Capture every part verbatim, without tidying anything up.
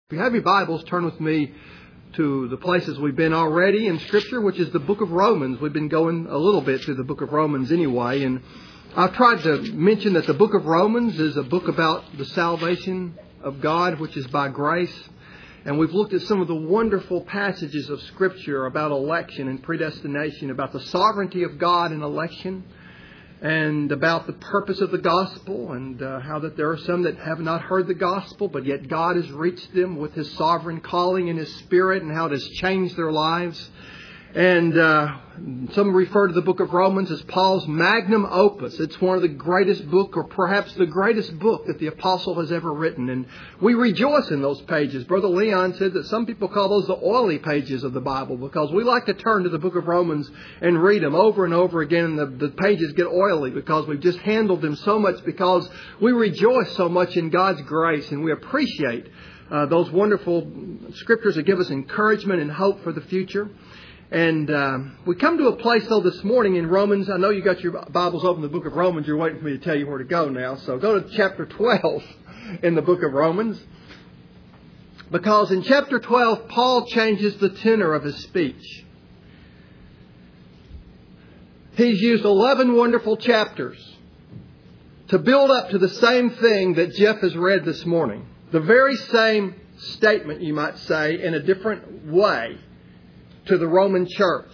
If you have your Bibles, turn with me to the places we've been already in Scripture, which is the book of Romans. We've been going a little bit through the book of Romans anyway, and I've tried to mention that the book of Romans is a book about the salvation of God, which is by grace. And we've looked at some of the wonderful passages of Scripture about election and predestination, about the sovereignty of God in election, and about the purpose of the gospel, and uh, how that there are some that have not heard the gospel, but yet God has reached them with His sovereign calling in His Spirit, and how it has changed their lives. And uh, some refer to the book of Romans as Paul's magnum opus. It's one of the greatest book, or perhaps the greatest book that the apostle has ever written. And we rejoice in those pages. Brother Leon said that some people call those the oily pages of the Bible, because we like to turn to the book of Romans and read them over and over again. And the, the pages get oily because we've just handled them so much, because we rejoice so much in God's grace, and we appreciate uh, those wonderful scriptures that give us encouragement and hope for the future. And uh, we come to a place, though, this morning in Romans. I know you got your Bibles open, the book of Romans. You're waiting for me to tell you where to go now. So go to chapter twelve in the book of Romans. Because in chapter twelve, Paul changes the tenor of his speech. He's used eleven wonderful chapters to build up to the same thing that Jeff has read this morning. The very same statement, you might say, in a different way, to the Roman church.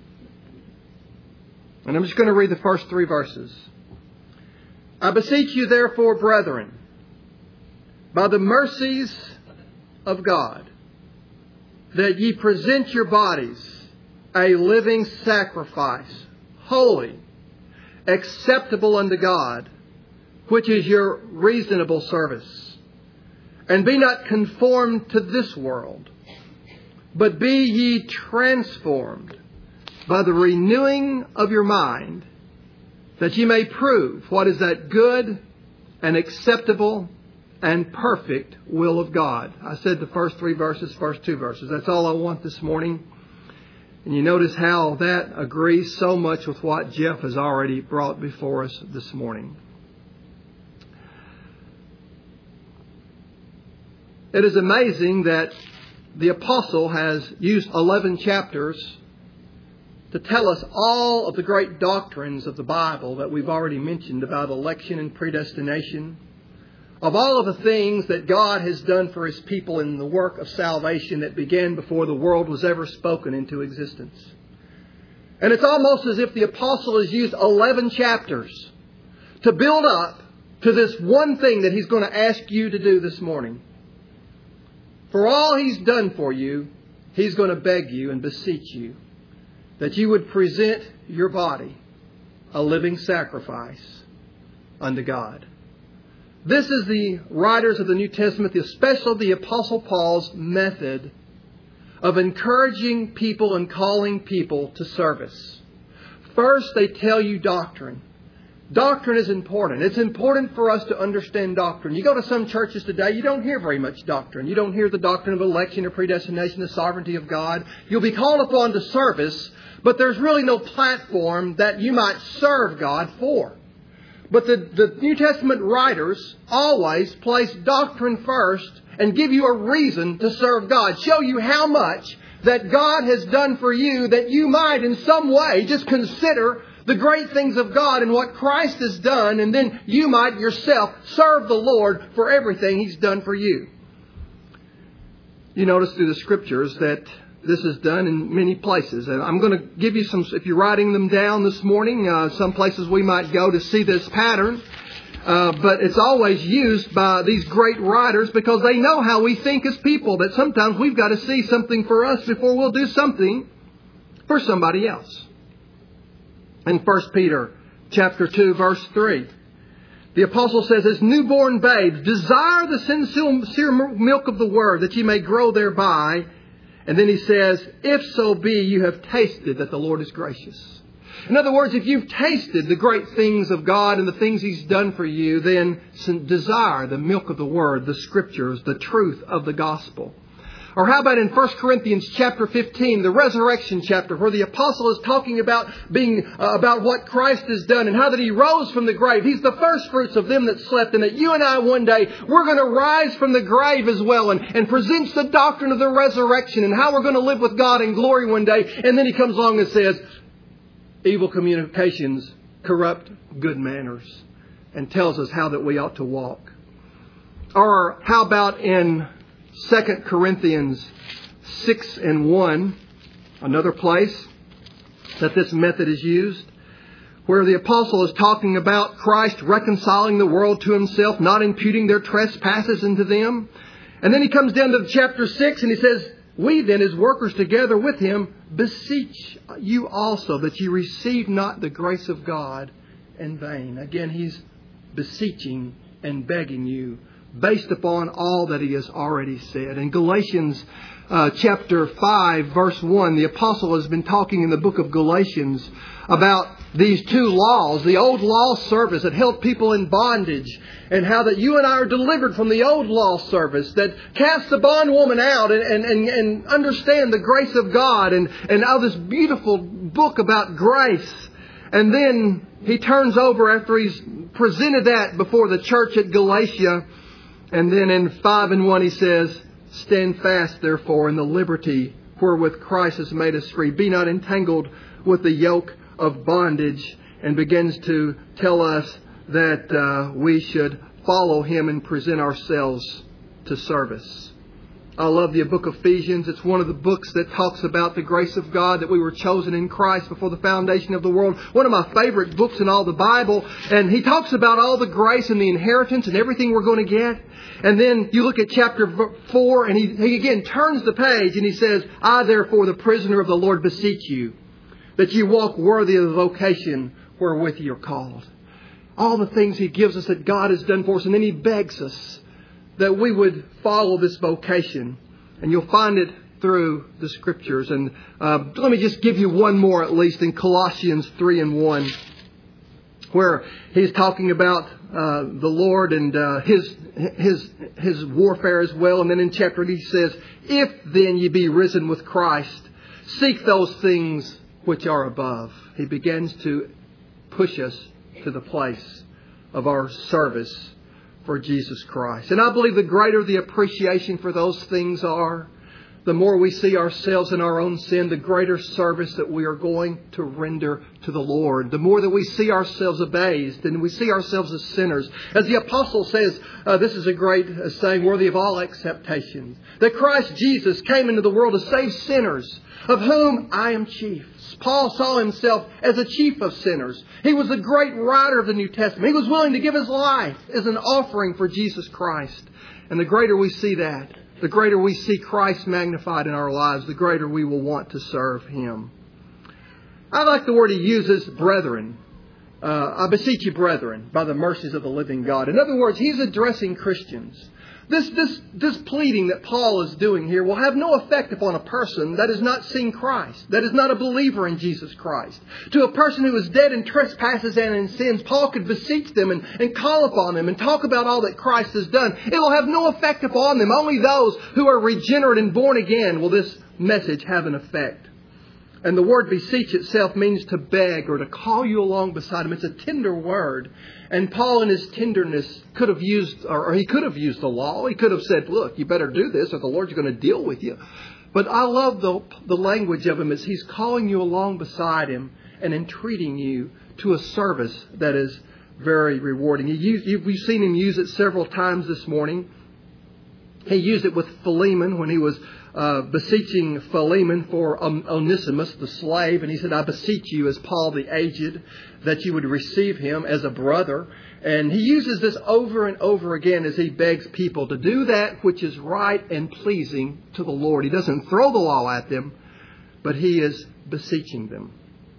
And I'm just going to read the first three verses. I beseech you, therefore, brethren, by the mercies of God, that ye present your bodies a living sacrifice, holy, acceptable unto God, which is your reasonable service. And be not conformed to this world, but be ye transformed by the renewing of your mind, that ye may prove what is that good and acceptable and perfect will of God. I said the first three verses, first two verses. That's all I want this morning. And you notice how that agrees so much with what Jeff has already brought before us this morning. It is amazing that the apostle has used eleven chapters to tell us all of the great doctrines of the Bible that we've already mentioned about election and predestination, of all of the things that God has done for His people in the work of salvation that began before the world was ever spoken into existence. And it's almost as if the apostle has used eleven chapters to build up to this one thing that he's going to ask you to do this morning. For all He's done for you, He's going to beg you and beseech you that you would present your body a living sacrifice unto God. This is the writers of the New Testament, especially the Apostle Paul's method of encouraging people and calling people to service. First, they tell you doctrine. Doctrine is important. It's important for us to understand doctrine. You go to some churches today, you don't hear very much doctrine. You don't hear the doctrine of election or predestination, the sovereignty of God. You'll be called upon to service, but there's really no platform that you might serve God for. But the, the New Testament writers always place doctrine first and give you a reason to serve God. Show you how much that God has done for you, that you might in some way just consider the great things of God and what Christ has done, and then you might yourself serve the Lord for everything He's done for you. You notice through the Scriptures that this is done in many places. And I'm going to give you some, if you're writing them down this morning, uh, some places we might go to see this pattern. Uh, but it's always used by these great writers because they know how we think as people, that sometimes we've got to see something for us before we'll do something for somebody else. In First Peter chapter two, verse three, the apostle says, as newborn babes, desire the sincere milk of the word, that ye may grow thereby. And then he says, if so be you have tasted that the Lord is gracious. In other words, if you've tasted the great things of God and the things He's done for you, then desire the milk of the word, the Scriptures, the truth of the gospel. Or how about in First Corinthians chapter fifteen, the resurrection chapter, where the apostle is talking about being uh, about what Christ has done and how that He rose from the grave. He's the first fruits of them that slept, and that you and I one day, we're going to rise from the grave as well, and, and presents the doctrine of the resurrection and how we're going to live with God in glory one day. And then He comes along and says, evil communications corrupt good manners, and tells us how that we ought to walk. Or how about in Second Corinthians six and one, another place that this method is used, where the apostle is talking about Christ reconciling the world to Himself, not imputing their trespasses into them. And then he comes down to chapter six and he says, we then, as workers together with Him, beseech you also that you receive not the grace of God in vain. Again, he's beseeching and begging you based upon all that he has already said. In Galatians uh, chapter five, verse one, the apostle has been talking in the book of Galatians about these two laws, the old law service that held people in bondage, and how that you and I are delivered from the old law service that casts the bondwoman out and, and, and, and understand the grace of God, and, and now this beautiful book about grace. And then he turns over after he's presented that before the church at Galatia. And then in five and one he says, stand fast therefore in the liberty wherewith Christ has made us free. Be not entangled with the yoke of bondage, and begins to tell us that uh, we should follow Him and present ourselves to service. I love the book of Ephesians. It's one of the books that talks about the grace of God, that we were chosen in Christ before the foundation of the world. One of my favorite books in all the Bible. And he talks about all the grace and the inheritance and everything we're going to get. And then you look at chapter four, and he, he again turns the page and he says, I therefore, the prisoner of the Lord, beseech you that you walk worthy of the vocation wherewith you're called. All the things He gives us that God has done for us. And then He begs us that we would follow this vocation. And you'll find it through the Scriptures. And uh, let me just give you one more at least in Colossians three and one, where he's talking about uh, the Lord and uh, His His His warfare as well. And then in chapter eight he says, if then ye be risen with Christ, seek those things which are above. He begins to push us to the place of our service for Jesus Christ. And I believe the greater the appreciation for those things are, the more we see ourselves in our own sin, the greater service that we are going to render to the Lord. The more that we see ourselves abased and we see ourselves as sinners. As the apostle says, uh, this is a great uh, saying worthy of all acceptation, that Christ Jesus came into the world to save sinners, of whom I am chief. Paul saw himself as a chief of sinners. He was a great writer of the New Testament. He was willing to give his life as an offering for Jesus Christ. And the greater we see that, the greater we see Christ magnified in our lives, the greater we will want to serve Him. I like the word he uses, brethren. Uh, I beseech you, brethren, by the mercies of the living God. In other words, he's addressing Christians. This, this, this pleading that Paul is doing here will have no effect upon a person that has not seen Christ, that is not a believer in Jesus Christ. To a person who is dead in trespasses and in sins, Paul could beseech them and, and call upon them and talk about all that Christ has done. It will have no effect upon them. Only those who are regenerate and born again will this message have an effect. And the word beseech itself means to beg or to call you along beside him. It's a tender word. And Paul in his tenderness could have used, or he could have used the law. He could have said, look, you better do this or the Lord's going to deal with you. But I love the, the language of him as he's calling you along beside him and entreating you to a service that is very rewarding. He used, we've seen him use it several times this morning. He used it with Philemon when he was Uh, beseeching Philemon for Onesimus, the slave. And he said, I beseech you as Paul the aged, that you would receive him as a brother. And he uses this over and over again as he begs people to do that which is right and pleasing to the Lord. He doesn't throw the law at them, but he is beseeching them.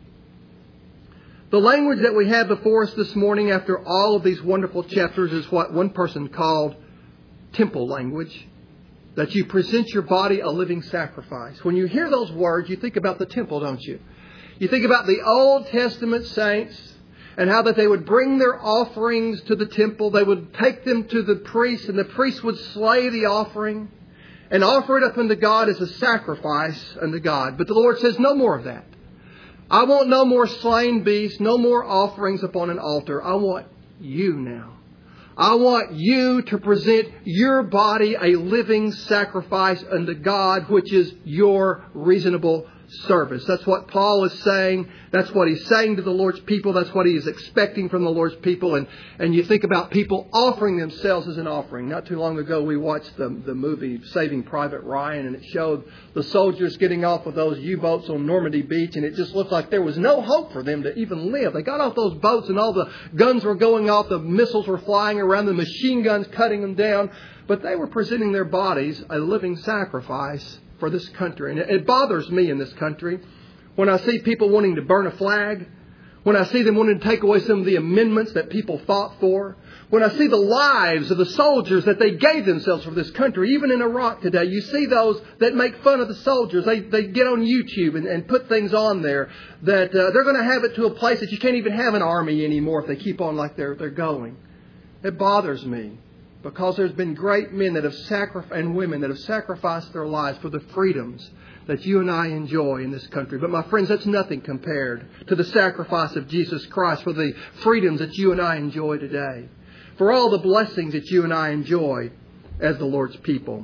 The language that we have before us this morning after all of these wonderful chapters is what one person called temple language. That you present your body a living sacrifice. When you hear those words, you think about the temple, don't you? You think about the Old Testament saints and how that they would bring their offerings to the temple. They would take them to the priest and the priest would slay the offering. and offer it up unto God as a sacrifice unto God. But the Lord says, no more of that. I want no more slain beasts, no more offerings upon an altar. I want you now. I want you to present your body a living sacrifice unto God, which is your reasonable service. That's what Paul is saying. That's what he's saying to the Lord's people. That's what he is expecting from the Lord's people. And, and you think about people offering themselves as an offering. Not too long ago, we watched the, the movie Saving Private Ryan, and it showed the soldiers getting off of those U-boats on Normandy Beach, and it just looked like there was no hope for them to even live. They got off those boats, and all the guns were going off, the missiles were flying around, the machine guns cutting them down, but they were presenting their bodies a living sacrifice for this country. And it bothers me in this country when I see people wanting to burn a flag, when I see them wanting to take away some of the amendments that people fought for, when I see the lives of the soldiers that they gave themselves for this country. Even in Iraq today, you see those that make fun of the soldiers. They they get on YouTube and, and put things on there that uh, they're going to have it to a place that you can't even have an army anymore if they keep on like they're they're going. It bothers me, because there's been great men that have sacrificed, and women that have sacrificed their lives for the freedoms that you and I enjoy in this country. But my friends, that's nothing compared to the sacrifice of Jesus Christ for the freedoms that you and I enjoy today, for all the blessings that you and I enjoy as the Lord's people.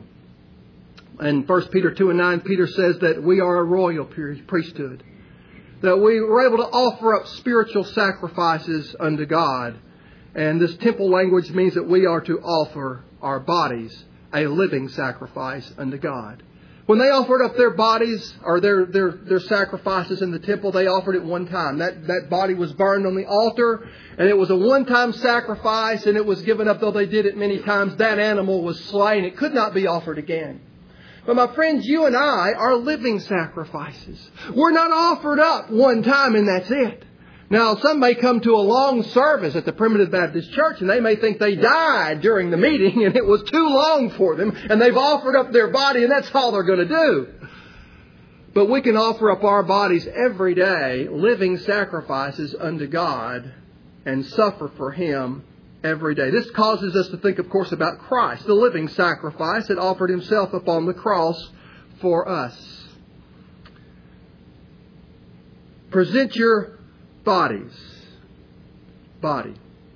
In First Peter two and nine, Peter says that we are a royal priesthood, that we were able to offer up spiritual sacrifices unto God. And this temple language means that we are to offer our bodies a living sacrifice unto God. When they offered up their bodies or their, their, their sacrifices in the temple, they offered it one time. That, that body was burned on the altar, and it was a one-time sacrifice, and it was given up. Though they did it many times, that animal was slain. It could not be offered again. But my friends, you and I are living sacrifices. We're not offered up one time and that's it. Now, some may come to a long service at the Primitive Baptist Church, and they may think they died during the meeting and it was too long for them, and they've offered up their body and that's all they're going to do. But we can offer up our bodies every day, living sacrifices unto God, and suffer for Him every day. This causes us to think, of course, about Christ, the living sacrifice that offered Himself upon the cross for us. Present your bodies. Body.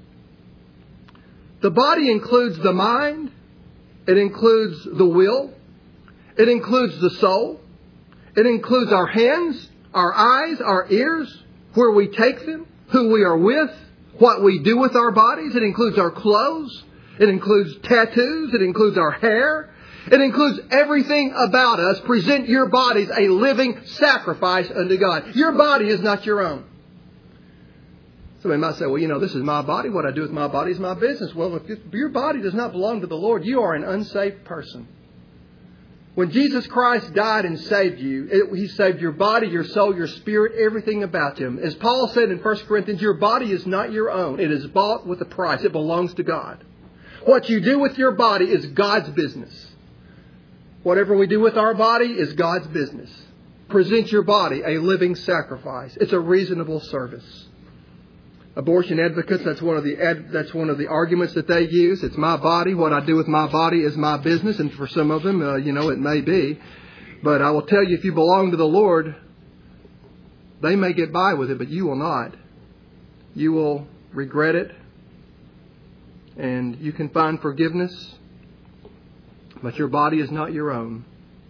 The body includes the mind. It includes the will. It includes the soul. It includes our hands, our eyes, our ears, where we take them, who we are with, what we do with our bodies. It includes our clothes. It includes tattoos. It includes our hair. It includes everything about us. Present your bodies a living sacrifice unto God. Your body is not your own. Somebody might say, well, you know, this is my body. What I do with my body is my business. Well, if your body does not belong to the Lord, you are an unsaved person. When Jesus Christ died and saved you, it, He saved your body, your soul, your spirit, everything about you. As Paul said in First Corinthians, your body is not your own. It is bought with a price. It belongs to God. What you do with your body is God's business. Whatever we do with our body is God's business. Present your body a living sacrifice. It's a reasonable service. Abortion advocates, that's one of the ad, that's one of the arguments that they use. It's my body. What I do with my body is my business. And for some of them, uh, you know, it may be. But I will tell you, if you belong to the Lord, they may get by with it, but you will not. You will regret it. And you can find forgiveness. But your body is not your own.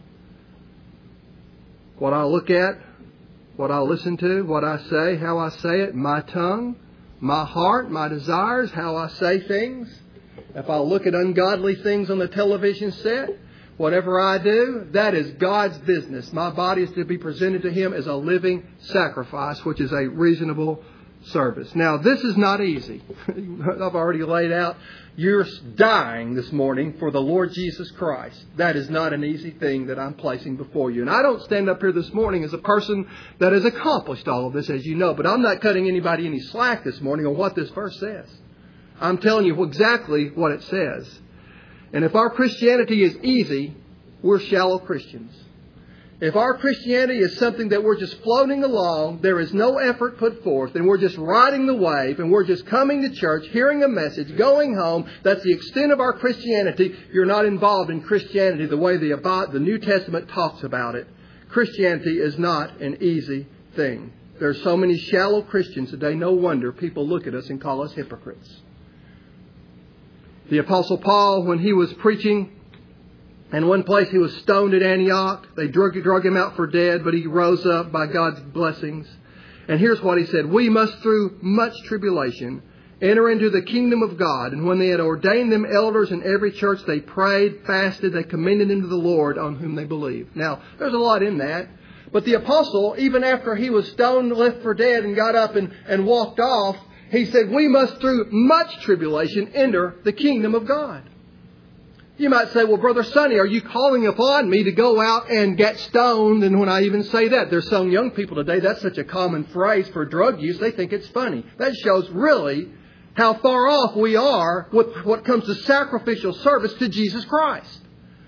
What I look at, what I listen to, what I say, how I say it, my tongue, my heart, my desires, how I say things. If I look at ungodly things on the television set, whatever I do, that is God's business. My body is to be presented to Him as a living sacrifice, which is a reasonable service. Now, this is not easy. I've already laid out. You're dying this morning for the Lord Jesus Christ. That is not an easy thing that I'm placing before you. And I don't stand up here this morning as a person that has accomplished all of this, as you know. But I'm not cutting anybody any slack this morning on what this verse says. I'm telling you exactly what it says. And if our Christianity is easy, we're shallow Christians. If our Christianity is something that we're just floating along, there is no effort put forth, and we're just riding the wave, and we're just coming to church, hearing a message, going home, that's the extent of our Christianity, you're not involved in Christianity the way the, the New Testament talks about it. Christianity is not an easy thing. There are so many shallow Christians today, no wonder people look at us and call us hypocrites. The Apostle Paul, when he was preaching, in one place he was stoned at Antioch. They drug, drug him out for dead, but he rose up by God's blessings. And here's what he said. We must, through much tribulation, enter into the kingdom of God. And when they had ordained them elders in every church, they prayed, fasted, they commended them to the Lord on whom they believed. Now, there's a lot in that. But the apostle, even after he was stoned, left for dead, and got up and, and walked off, he said, we must, through much tribulation, enter the kingdom of God. You might say, well, Brother Sonny, are you calling upon me to go out and get stoned? And when I even say that, there's some young people today, that's such a common phrase for drug use, they think it's funny. That shows really how far off we are with what comes to sacrificial service to Jesus Christ.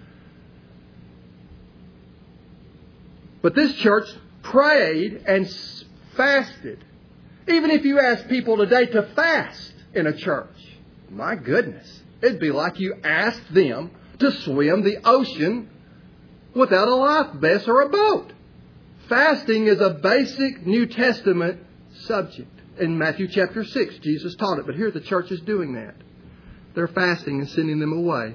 But this church prayed and fasted. Even if you ask people today to fast in a church, my goodness. It'd be like you asked them to swim the ocean without a life vest or a boat. Fasting is a basic New Testament subject. In Matthew chapter six, Jesus taught it. But here the church is doing that. They're fasting and sending them away.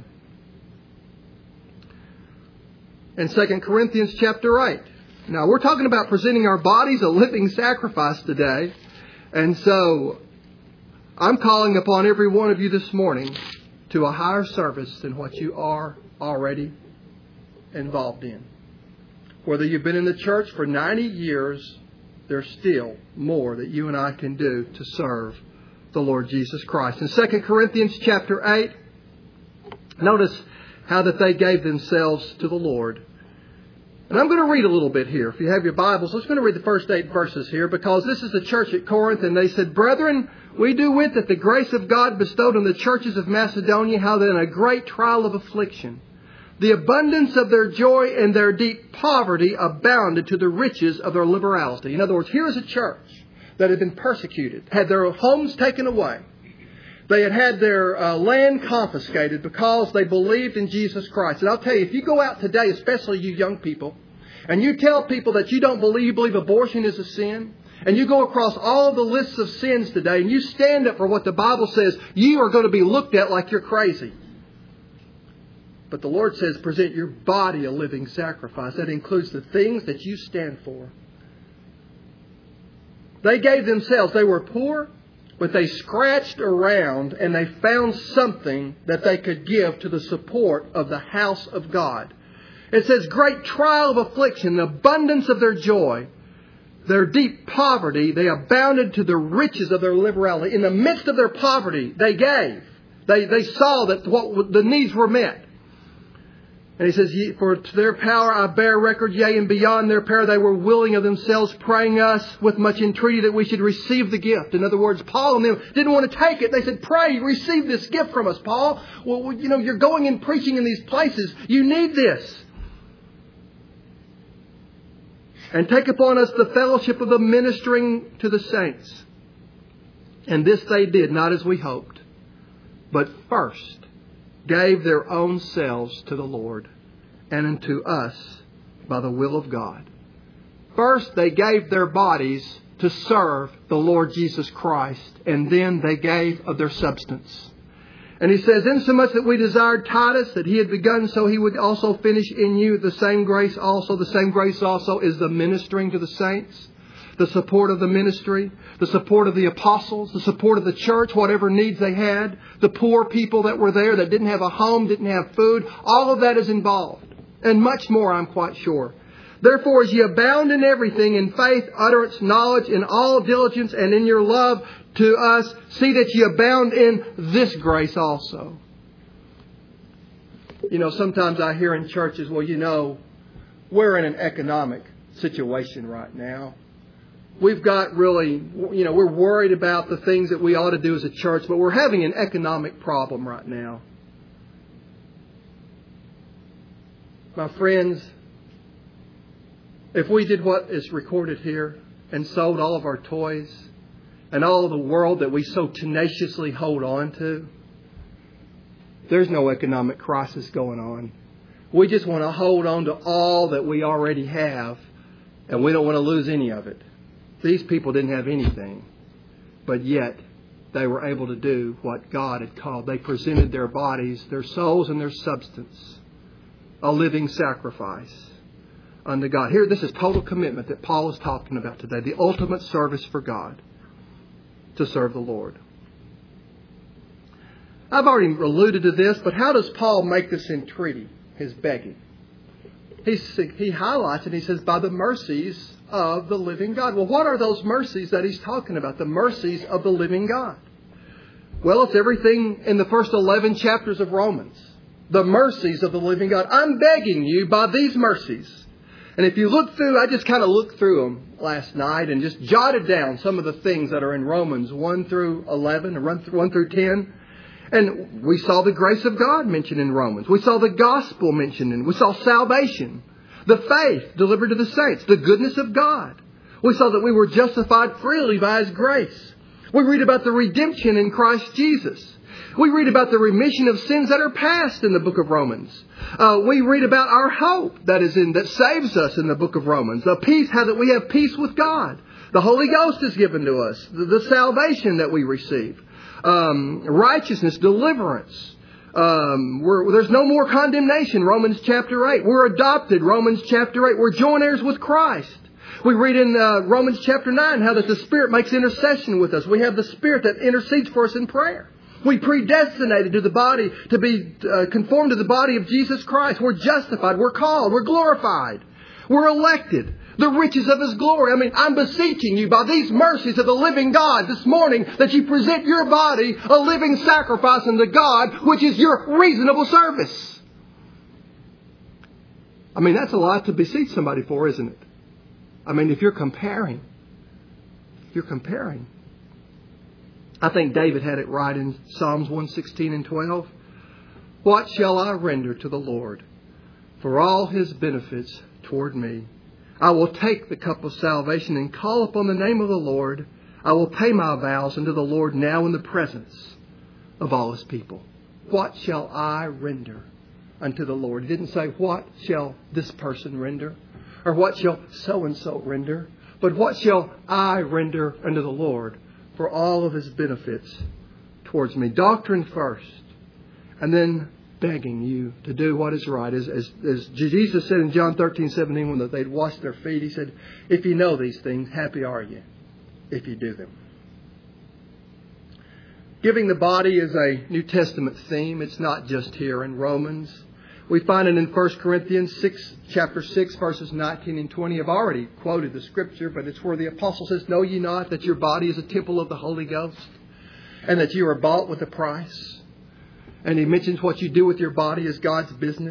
In Second Corinthians chapter eight. Now, we're talking about presenting our bodies a living sacrifice today. And so, I'm calling upon every one of you this morning to a higher service than what you are already involved in. Whether you've been in the church for ninety years, there's still more that you and I can do to serve the Lord Jesus Christ. In Second Corinthians chapter eight, notice how that they gave themselves to the Lord. And I'm going to read a little bit here. If you have your Bibles, let's going to read the first eight verses here, because this is the church at Corinth, and they said, Brethren, we do wit that the grace of God bestowed on the churches of Macedonia, how that in a great trial of affliction, the abundance of their joy and their deep poverty abounded to the riches of their liberality. In other words, here is a church that had been persecuted, had their homes taken away. They had had their uh, land confiscated because they believed in Jesus Christ. And I'll tell you, if you go out today, especially you young people, and you tell people that you don't believe, you believe abortion is a sin, and you go across all the lists of sins today, and you stand up for what the Bible says, you are going to be looked at like you're crazy. But the Lord says, present your body a living sacrifice. That includes the things that you stand for. They gave themselves. They were poor, but they scratched around and they found something that they could give to the support of the house of God. It says, great trial of affliction, the abundance of their joy, their deep poverty, they abounded to the riches of their liberality. In the midst of their poverty, they gave. They, they saw that what the needs were met. And he says, for to their power I bear record, yea, and beyond their power they were willing of themselves, praying us with much entreaty that we should receive the gift. In other words, Paul and them didn't want to take it. They said, pray, receive this gift from us, Paul. Well, you know, you're going and preaching in these places. You need this. And take upon us the fellowship of the ministering to the saints. And this they did, not as we hoped, but first gave their own selves to the Lord and unto us by the will of God. First, they gave their bodies to serve the Lord Jesus Christ, and then they gave of their substance. And he says, insomuch that we desired Titus, that he had begun, so he would also finish in you the same grace also. The same grace also is the ministering to the saints, the support of the ministry, the support of the apostles, the support of the church, whatever needs they had, the poor people that were there that didn't have a home, didn't have food. All of that is involved. And much more, I'm quite sure. Therefore, as ye abound in everything, in faith, utterance, knowledge, in all diligence, and in your love to us, see that ye abound in this grace also. You know, sometimes I hear in churches, well, you know, we're in an economic situation right now. We've got really, you know, we're worried about the things that we ought to do as a church, but we're having an economic problem right now. My friends, If we did what is recorded here and sold all of our toys and all of the world that we so tenaciously hold on to, there's no economic crisis going on. We just want to hold on to all that we already have, and we don't want to lose any of it. These people didn't have anything, but yet they were able to do what God had called. They presented their bodies, their souls, and their substance, a living sacrifice unto God. Here, this is total commitment that Paul is talking about today. The ultimate service for God, to serve the Lord. I've already alluded to this, but how does Paul make this entreaty, his begging? He's, he highlights it. He says, by the mercies of the living God. Well, what are those mercies that he's talking about? The mercies of the living God. Well, it's everything in the first eleven chapters of Romans. The mercies of the living God. I'm begging you by these mercies. And if you look through, I just kind of looked through them last night and just jotted down some of the things that are in Romans one through eleven, or one through ten. And we saw the grace of God mentioned in Romans. We saw the gospel mentioned in. We saw salvation, the faith delivered to the saints, the goodness of God. We saw that we were justified freely by His grace. We read about the redemption in Christ Jesus. We read about the remission of sins that are past in the book of Romans. Uh, we read about our hope that is in that saves us in the book of Romans. The peace, how that we have peace with God. The Holy Ghost is given to us. The, the salvation that we receive. Um, righteousness, deliverance. Um, we're, there's no more condemnation, Romans chapter eight. We're adopted, Romans chapter eight. We're joint heirs with Christ. We read in uh, Romans chapter nine how that the Spirit makes intercession with us. We have the Spirit that intercedes for us in prayer. We predestinated to the body to be uh, conformed to the body of Jesus Christ. We're justified. We're called. We're glorified. We're elected. The riches of His glory. I mean, I'm beseeching you by these mercies of the living God this morning that you present your body a living sacrifice unto God, which is your reasonable service. I mean, that's a lot to beseech somebody for, isn't it? I mean, if you're comparing, if you're comparing. I think David had it right in Psalms one sixteen and twelve. What shall I render to the Lord for all His benefits toward me? I will take the cup of salvation and call upon the name of the Lord. I will pay my vows unto the Lord now in the presence of all His people. What shall I render unto the Lord? He didn't say, what shall this person render? Or what shall so-and-so render? But what shall I render unto the Lord for all of His benefits towards me? Doctrine first, and then begging you to do what is right. As, as, as Jesus said in John thirteen seventeen, when they'd washed their feet, He said, if you know these things, happy are you if you do them. Giving the body is a New Testament theme. It's not just here in Romans. We find it in First Corinthians six, chapter six, verses nineteen and twenty. I've already quoted the scripture, but it's where the apostle says, know ye not that your body is a temple of the Holy Ghost, and that you are bought with a price? And he mentions what you do with your body is God's business.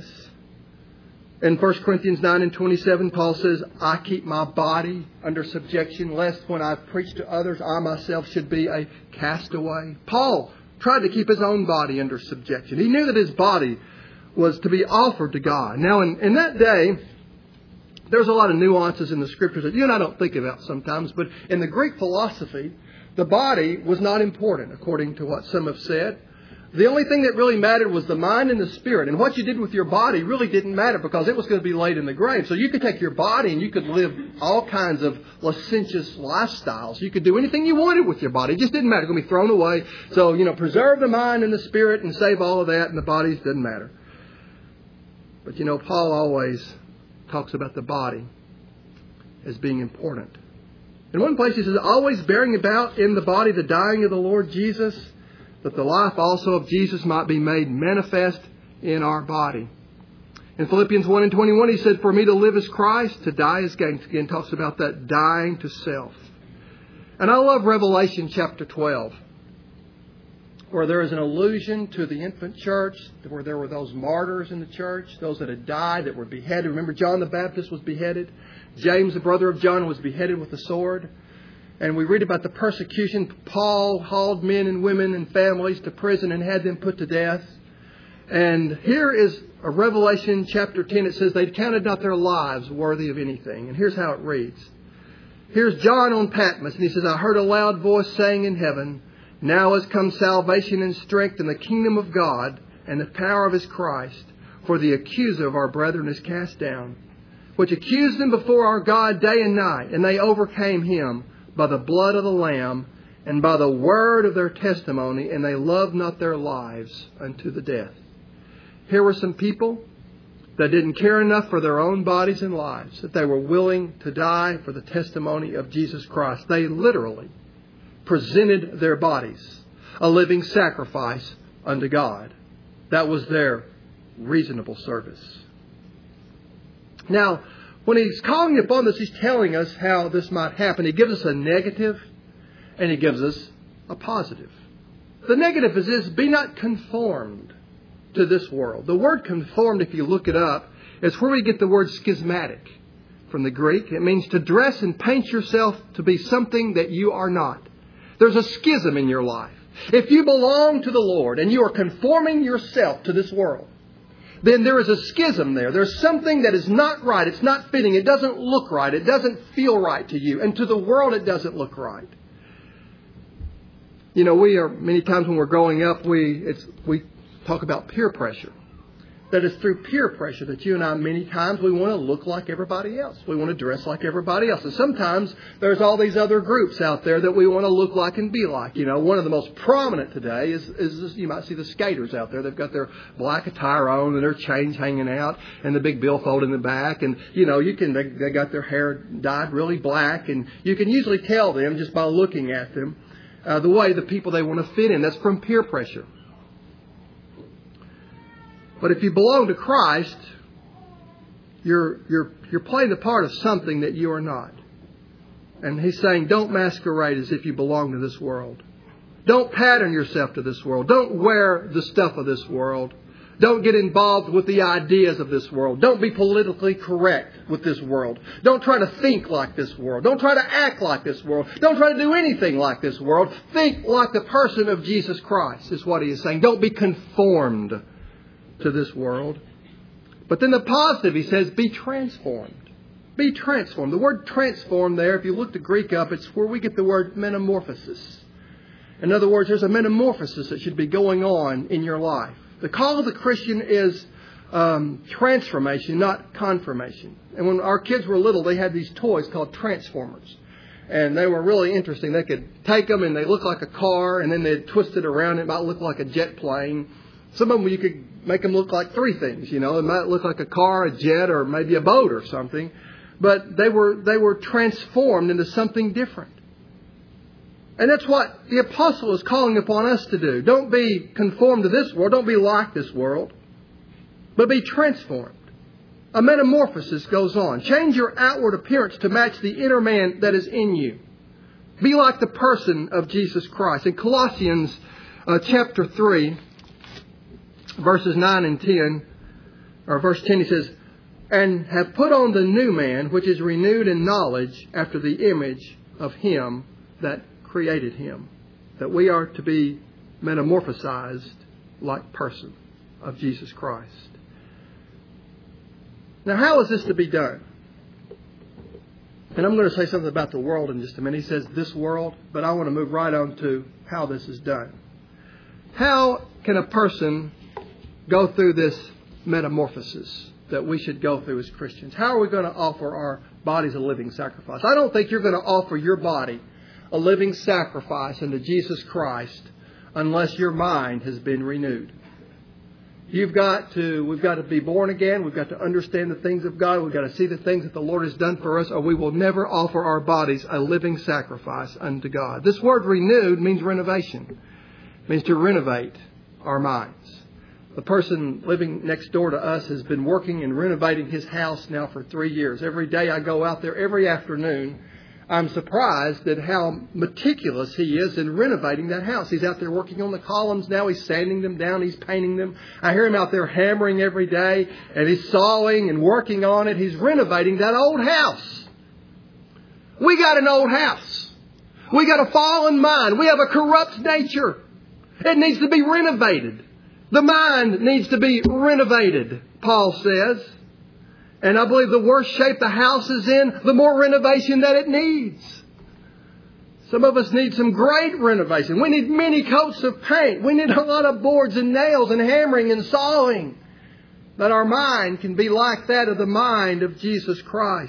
In First Corinthians nine and twenty-seven, Paul says, I keep my body under subjection, lest when I preach to others, I myself should be a castaway. Paul tried to keep his own body under subjection. He knew that his body was to be offered to God. Now, in, in that day, there's a lot of nuances in the scriptures that you and I don't think about sometimes. But in the Greek philosophy, the body was not important, according to what some have said. The only thing that really mattered was the mind and the spirit. And what you did with your body really didn't matter because it was going to be laid in the grave. So you could take your body and you could live all kinds of licentious lifestyles. You could do anything you wanted with your body. It just didn't matter. It's going to be thrown away. So, you know, preserve the mind and the spirit and save all of that, and the body doesn't matter. But, you know, Paul always talks about the body as being important. In one place he says, always bearing about in the body the dying of the Lord Jesus, that the life also of Jesus might be made manifest in our body. In Philippians one and twenty-one, he said, for me to live is Christ, to die is gain. Again, talks about that dying to self. And I love Revelation chapter twelve, where there is an allusion to the infant church, where there were those martyrs in the church, those that had died, that were beheaded. Remember, John the Baptist was beheaded. James, the brother of John, was beheaded with a sword. And we read about the persecution. Paul hauled men and women and families to prison and had them put to death. And here is a Revelation chapter ten. It says, they counted not their lives worthy of anything. And here's how it reads. Here's John on Patmos, and he says, I heard a loud voice saying in heaven, now has come salvation and strength in the kingdom of God and the power of His Christ. For the accuser of our brethren is cast down, which accused them before our God day and night. And they overcame him by the blood of the Lamb and by the word of their testimony, and they loved not their lives unto the death. Here were some people that didn't care enough for their own bodies and lives, that they were willing to die for the testimony of Jesus Christ. They literally presented their bodies a living sacrifice unto God. That was their reasonable service. Now, when he's calling upon this, he's telling us how this might happen. He gives us a negative and he gives us a positive. The negative is this: be not conformed to this world. The word conformed, if you look it up, is where we get the word schismatic from the Greek. It means to dress and paint yourself to be something that you are not. There's a schism in your life. If you belong to the Lord and you are conforming yourself to this world, then there is a schism there. There's something that is not right. It's not fitting. It doesn't look right. It doesn't feel right to you. And to the world, it doesn't look right. You know, we are, many times when we're growing up, we it's we talk about peer pressure. That it's through peer pressure that you and I, many times, we want to look like everybody else. We want to dress like everybody else. And sometimes there's all these other groups out there that we want to look like and be like. You know, one of the most prominent today is, is this, you might see the skaters out there. They've got their black attire on and their chains hanging out and the big billfold in the back. And, you know, you can, they, they got their hair dyed really black. And you can usually tell them just by looking at them uh, the way the people they want to fit in. That's from peer pressure. But if you belong to Christ, you're you're you're playing the part of something that you are not. And He's saying, don't masquerade as if you belong to this world. Don't pattern yourself to this world. Don't wear the stuff of this world. Don't get involved with the ideas of this world. Don't be politically correct with this world. Don't try to think like this world. Don't try to act like this world. Don't try to do anything like this world. Think like the person of Jesus Christ, is what He is saying. Don't be conformed to this world. But then the positive, he says, be transformed. Be transformed. The word transformed there, if you look the Greek up, it's where we get the word metamorphosis. In other words, there's a metamorphosis that should be going on in your life. The call of the Christian is um, transformation, not confirmation. And when our kids were little, they had these toys called Transformers. And they were really interesting. They could take them and they looked like a car, and then they'd twist it around. It might look like a jet plane. Some of them you could make them look like three things. You know, it might look like a car, a jet, or maybe a boat or something. But they were they were transformed into something different. And that's what the apostle is calling upon us to do. Don't be conformed to this world. Don't be like this world. But be transformed. A metamorphosis goes on. Change your outward appearance to match the inner man that is in you. Be like the person of Jesus Christ. In Colossians uh, chapter three, verses nine and ten, or verse ten, he says, and have put on the new man, which is renewed in knowledge after the image of Him that created him. That we are to be metamorphosized like person of Jesus Christ. Now, how is this to be done? And I'm going to say something about the world in just a minute. He says this world, but I want to move right on to how this is done. How can a person go through this metamorphosis that we should go through as Christians? How are we going to offer our bodies a living sacrifice? I don't think you're going to offer your body a living sacrifice unto Jesus Christ unless your mind has been renewed. You've got to, we've got to be born again. We've got to understand the things of God. We've got to see the things that the Lord has done for us, or we will never offer our bodies a living sacrifice unto God. This word renewed means renovation. It means to renovate our minds. The person living next door to us has been working and renovating his house now for three years. Every day I go out there, every afternoon, I'm surprised at how meticulous he is in renovating that house. He's out there working on the columns now. He's sanding them down. He's painting them. I hear him out there hammering every day, and he's sawing and working on it. He's renovating that old house. We got an old house. We got a fallen mind. We have a corrupt nature. It needs to be renovated. The mind needs to be renovated, Paul says. And I believe the worse shape the house is in, the more renovation that it needs. Some of us need some great renovation. We need many coats of paint. We need a lot of boards and nails and hammering and sawing. That our mind can be like that of the mind of Jesus Christ.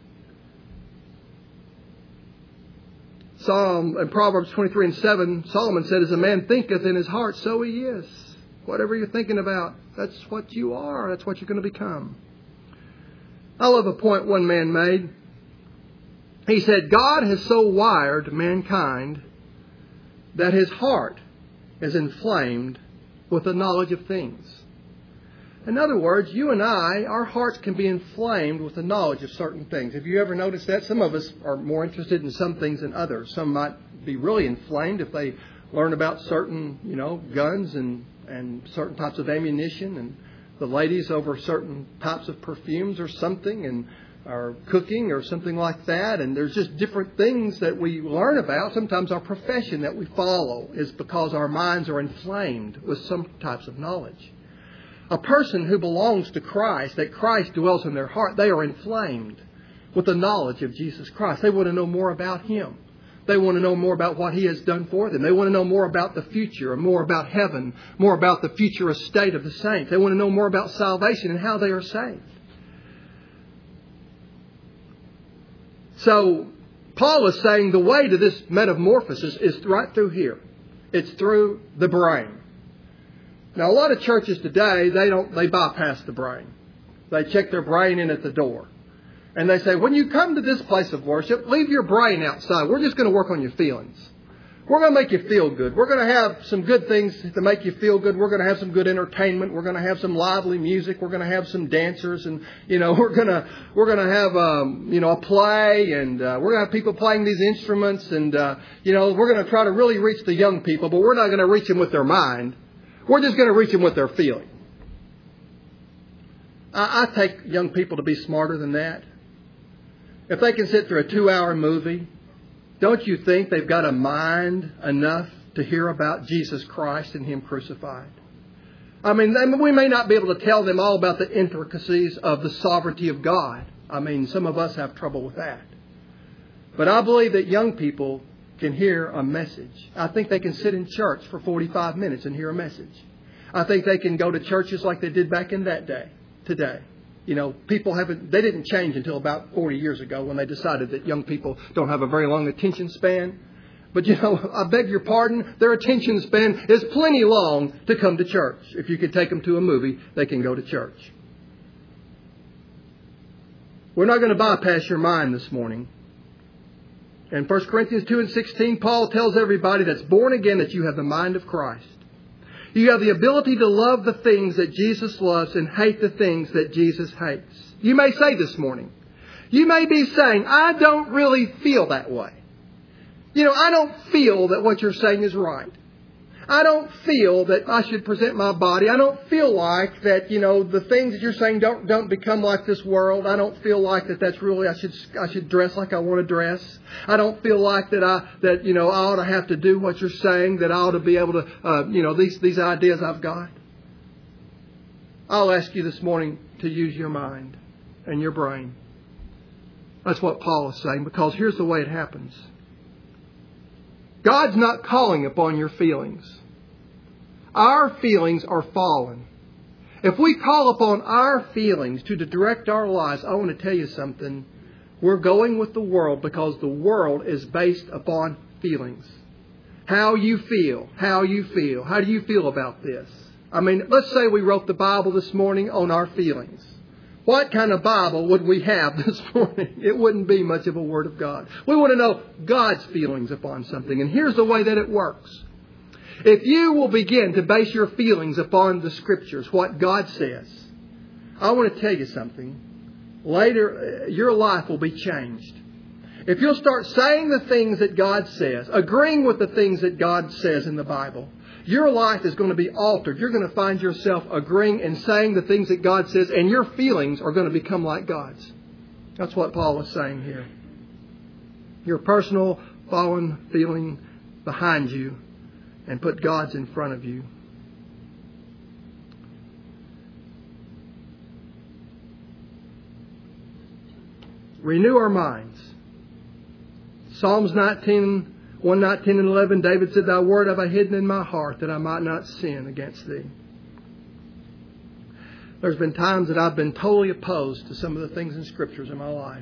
Psalm in Proverbs twenty-three and seven, Solomon said, as a man thinketh in his heart, so he is. Whatever you're thinking about, that's what you are. That's what you're going to become. I love a point one man made. He said, God has so wired mankind that his heart is inflamed with the knowledge of things. In other words, you and I, our hearts can be inflamed with the knowledge of certain things. Have you ever noticed that? Some of us are more interested in some things than others. Some might be really inflamed if they learn about certain, you know, guns and, and certain types of ammunition, and the ladies over certain types of perfumes or something, and or cooking or something like that. And there's just different things that we learn about. Sometimes our profession that we follow is because our minds are inflamed with some types of knowledge. A person who belongs to Christ, that Christ dwells in their heart, they are inflamed with the knowledge of Jesus Christ. They want to know more about Him. They want to know more about what He has done for them. They want to know more about the future, and more about heaven, more about the future estate of the saints. They want to know more about salvation and how they are saved. So, Paul is saying the way to this metamorphosis is right through here. It's through the brain. Now, a lot of churches today, they don't, they bypass the brain. They check their brain in at the door. And they say, when you come to this place of worship, leave your brain outside. We're just going to work on your feelings. We're going to make you feel good. We're going to have some good things to make you feel good. We're going to have some good entertainment. We're going to have some lively music. We're going to have some dancers, and you know we're going to we're going to have um, you know a play, and uh, we're going to have people playing these instruments, and uh, you know we're going to try to really reach the young people, but we're not going to reach them with their mind. We're just going to reach them with their feeling. I, I take young people to be smarter than that. If they can sit through a two-hour movie, don't you think they've got a mind enough to hear about Jesus Christ and Him crucified? I mean, we may not be able to tell them all about the intricacies of the sovereignty of God. I mean, some of us have trouble with that. But I believe that young people can hear a message. I think they can sit in church for forty-five minutes and hear a message. I think they can go to churches like they did back in that day, today. You know, people haven't, they didn't change until about forty years ago when they decided that young people don't have a very long attention span. But, you know, I beg your pardon, their attention span is plenty long to come to church. If you could take them to a movie, they can go to church. We're not going to bypass your mind this morning. In First Corinthians two and sixteen, Paul tells everybody that's born again that you have the mind of Christ. You have the ability to love the things that Jesus loves and hate the things that Jesus hates. You may say this morning, you may be saying, I don't really feel that way. You know, I don't feel that what you're saying is right. I don't feel that I should present my body. I don't feel like that, you know, the things that you're saying don't don't become like this world. I don't feel like that that's really, I should I should dress like I want to dress. I don't feel like that I, that, you know, I ought to have to do what you're saying, that I ought to be able to, uh, you know, these, these ideas I've got. I'll ask you this morning to use your mind and your brain. That's what Paul is saying, because here's the way it happens. God's not calling upon your feelings. Our feelings are fallen. If we call upon our feelings to direct our lives, I want to tell you something. We're going with the world because the world is based upon feelings. How you feel, how you feel. How do you feel about this? I mean, let's say we wrote the Bible this morning on our feelings. What kind of Bible would we have this morning? It wouldn't be much of a Word of God. We want to know God's feelings upon something. And here's the way that it works. If you will begin to base your feelings upon the Scriptures, what God says, I want to tell you something. Later, your life will be changed. If you'll start saying the things that God says, agreeing with the things that God says in the Bible, your life is going to be altered. You're going to find yourself agreeing and saying the things that God says, and your feelings are going to become like God's. That's what Paul is saying here. Your personal fallen feeling behind you, and put God's in front of you. renew our minds. Psalms nineteen, one nineteen and eleven, David said, Thy word have I hidden in my heart that I might not sin against Thee. There's been times that I've been totally opposed to some of the things in Scriptures in my life.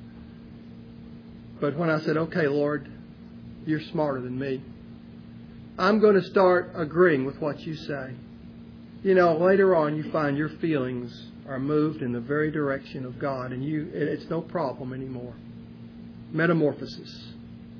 But when I said, okay, Lord, You're smarter than me, I'm going to start agreeing with what You say. You know, later on you find your feelings are moved in the very direction of God, and you it's no problem anymore. Metamorphosis.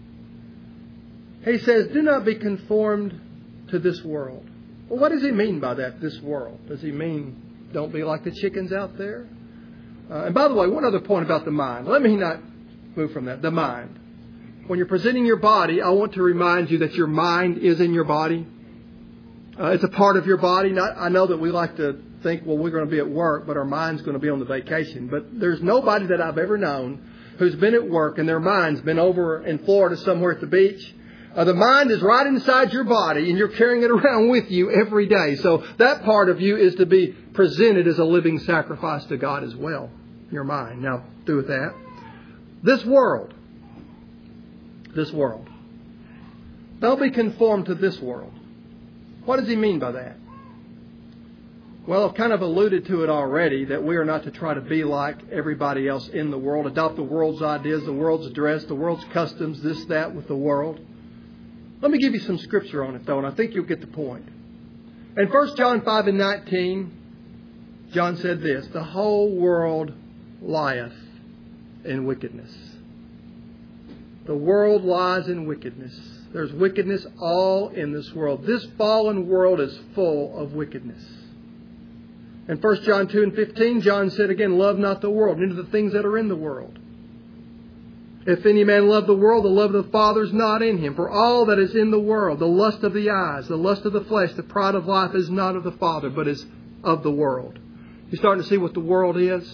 He says, do not be conformed to this world. Well, what does He mean by that, this world? Does He mean don't be like the chickens out there? Uh, and by the way, one other point about the mind. Let me not move from that. The mind. When you're presenting your body, I want to remind you that your mind is in your body. Uh, it's a part of your body. Not, I know that we like to think, well, we're going to be at work, but our mind's going to be on the vacation. But there's nobody that I've ever known who's been at work and their mind's been over in Florida somewhere at the beach. Uh, the mind is right inside your body, and you're carrying it around with you every day. So that part of you is to be presented as a living sacrifice to God as well. Your mind. Now, do with that. This world. This world. Don't be conformed to this world. What does He mean by that? Well, I've kind of alluded to it already, that we are not to try to be like everybody else in the world, adopt the world's ideas, the world's dress, the world's customs, this, that with the world. Let me give you some scripture on it, though, and I think you'll get the point. In First John five and nineteen, John said this, the whole world lieth in wickedness. The world lies in wickedness. There's wickedness all in this world. This fallen world is full of wickedness. In First John two and fifteen, John said again, love not the world, neither the things that are in the world. If any man love the world, the love of the Father is not in him. For all that is in the world, the lust of the eyes, the lust of the flesh, the pride of life is not of the Father, but is of the world. You're starting to see what the world is?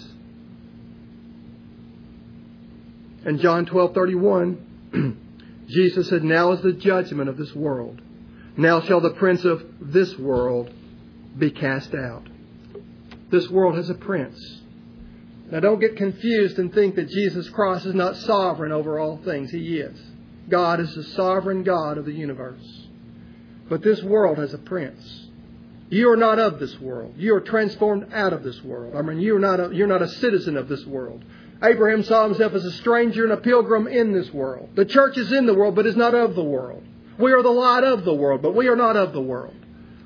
In John twelve thirty-one, Jesus said, now is the judgment of this world. Now shall the prince of this world be cast out. This world has a prince. Now don't get confused and think that Jesus Christ is not sovereign over all things. He is. God is the sovereign God of the universe. But this world has a prince. You are not of this world. You are transformed out of this world. I mean, you are not a, you're not a citizen of this world. Abraham saw himself as a stranger and a pilgrim in this world. The church is in the world, but is not of the world. We are the light of the world, but we are not of the world.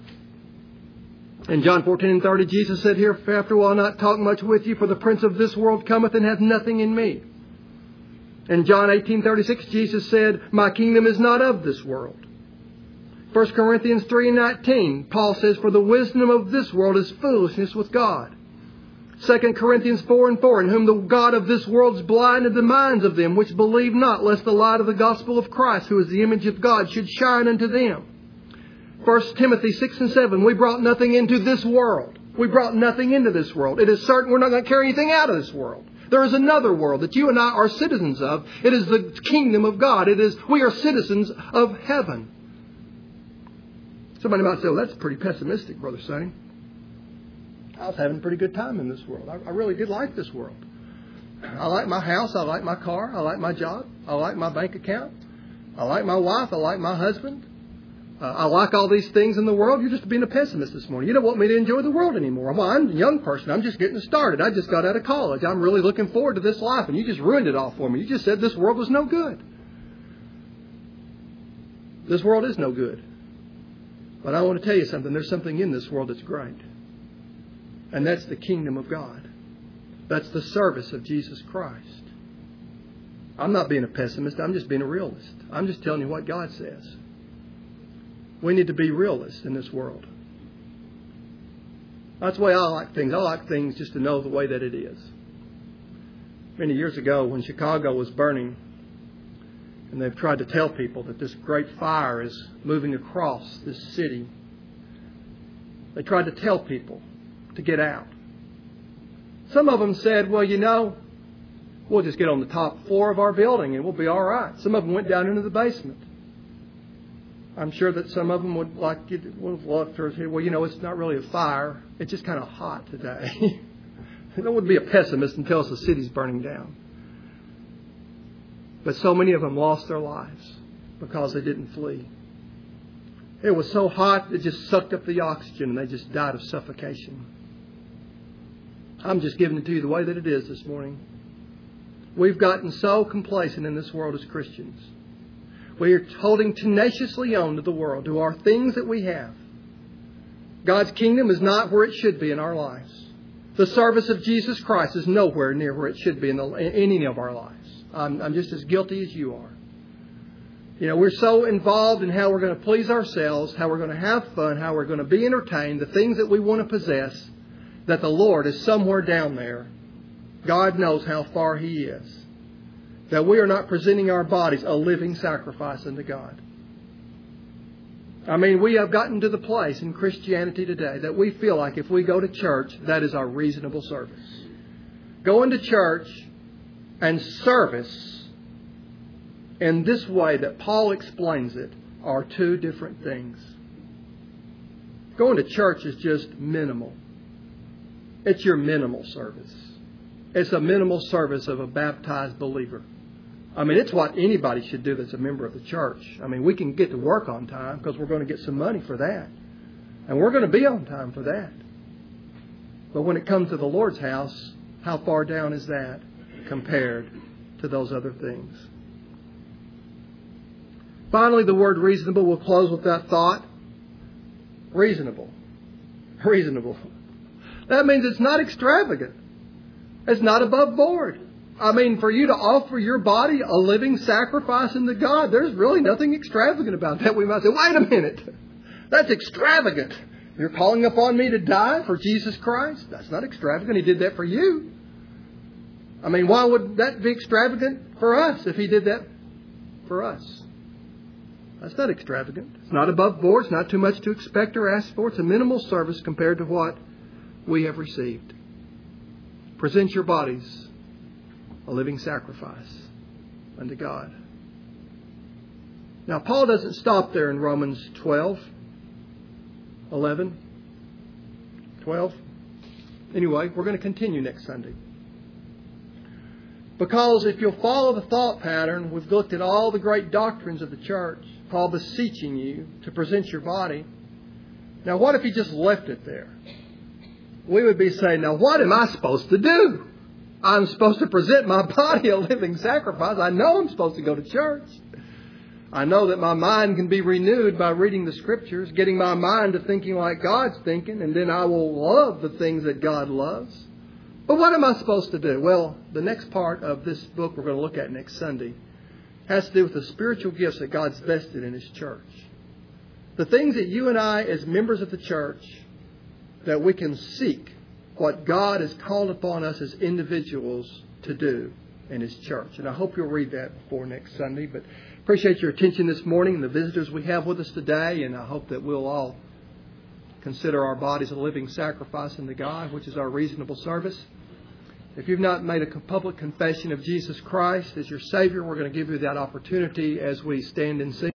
In John fourteen and thirty, Jesus said, hereafter will I not talk much with you, for the prince of this world cometh and hath nothing in me. In John eighteen thirty-six, Jesus said, my kingdom is not of this world. First Corinthians three and nineteen, Paul says, for the wisdom of this world is foolishness with God. Second Corinthians four and four, in whom the God of this world has blinded the minds of them which believe not, lest the light of the gospel of Christ, who is the image of God, should shine unto them. First Timothy six and seven, we brought nothing into this world. We brought nothing into this world. It is certain we're not going to carry anything out of this world. There is another world that you and I are citizens of. It is the kingdom of God. It is, we are citizens of heaven. Somebody might say, well, that's pretty pessimistic, Brother Sonny. I was having a pretty good time in this world. I, I really did like this world. I like my house. I like my car. I like my job. I like my bank account. I like my wife. I like my husband. Uh, I like all these things in the world. You're just being a pessimist this morning. You don't want me to enjoy the world anymore. Well, I'm a young person. I'm just getting started. I just got out of college. I'm really looking forward to this life. And you just ruined it all for me. You just said this world was no good. This world is no good. But I want to tell you something. There's something in this world that's great. And that's the kingdom of God. That's the service of Jesus Christ. I'm not being a pessimist. I'm just being a realist. I'm just telling you what God says. We need to be realists in this world. That's the way I like things. I like things just to know the way that it is. Many years ago when Chicago was burning, and they've tried to tell people that this great fire is moving across this city, they tried to tell people to get out. Some of them said, well, you know, we'll just get on the top floor of our building and we'll be all right. Some of them went down into the basement. I'm sure that some of them would like would love to say, well, you know, it's not really a fire. It's just kind of hot today. That would be a pessimist and tell us the city's burning down. But so many of them lost their lives because they didn't flee. It was so hot, it just sucked up the oxygen and they just died of suffocation. I'm just giving it to you the way that it is this morning. We've gotten so complacent in this world as Christians. We are holding tenaciously on to the world, to our things that we have. God's kingdom is not where it should be in our lives. The service of Jesus Christ is nowhere near where it should be in, the, in any of our lives. I'm, I'm just as guilty as you are. You know, we're so involved in how we're going to please ourselves, how we're going to have fun, how we're going to be entertained, the things that we want to possess, that the Lord is somewhere down there. God knows how far He is. That we are not presenting our bodies a living sacrifice unto God. I mean, we have gotten to the place in Christianity today that we feel like if we go to church, that is our reasonable service. Going to church and service in this way that Paul explains it are two different things. Going to church is just minimal. It's your minimal service. It's a minimal service of a baptized believer. I mean, it's what anybody should do that's a member of the church. I mean, we can get to work on time because we're going to get some money for that. And we're going to be on time for that. But when it comes to the Lord's house, how far down is that compared to those other things? Finally, the word reasonable. We'll close with that thought. Reasonable. Reasonable. That means it's not extravagant. It's not above board. I mean, for you to offer your body a living sacrifice unto God, there's really nothing extravagant about that. We might say, wait a minute. That's extravagant. You're calling upon me to die for Jesus Christ? That's not extravagant. He did that for you. I mean, why would that be extravagant for us if He did that for us? That's not extravagant. It's not above board. It's not too much to expect or ask for. It's a minimal service compared to what we have received. Present your bodies a living sacrifice unto God. Now, Paul doesn't stop there in Romans twelve, eleven, twelve. Anyway, we're going to continue next Sunday. Because if you'll follow the thought pattern, we've looked at all the great doctrines of the church. Paul beseeching you to present your body. Now, what if he just left it there? We would be saying, now what am I supposed to do? I'm supposed to present my body a living sacrifice. I know I'm supposed to go to church. I know that my mind can be renewed by reading the Scriptures, getting my mind to thinking like God's thinking, and then I will love the things that God loves. But what am I supposed to do? Well, the next part of this book we're going to look at next Sunday has to do with the spiritual gifts that God's vested in His church. The things that you and I, as members of the church, that we can seek what God has called upon us as individuals to do in His church. And I hope you'll read that before next Sunday. But appreciate your attention this morning and the visitors we have with us today. And I hope that we'll all consider our bodies a living sacrifice unto God, which is our reasonable service. If you've not made a public confession of Jesus Christ as your Savior, we're going to give you that opportunity as we stand and sing.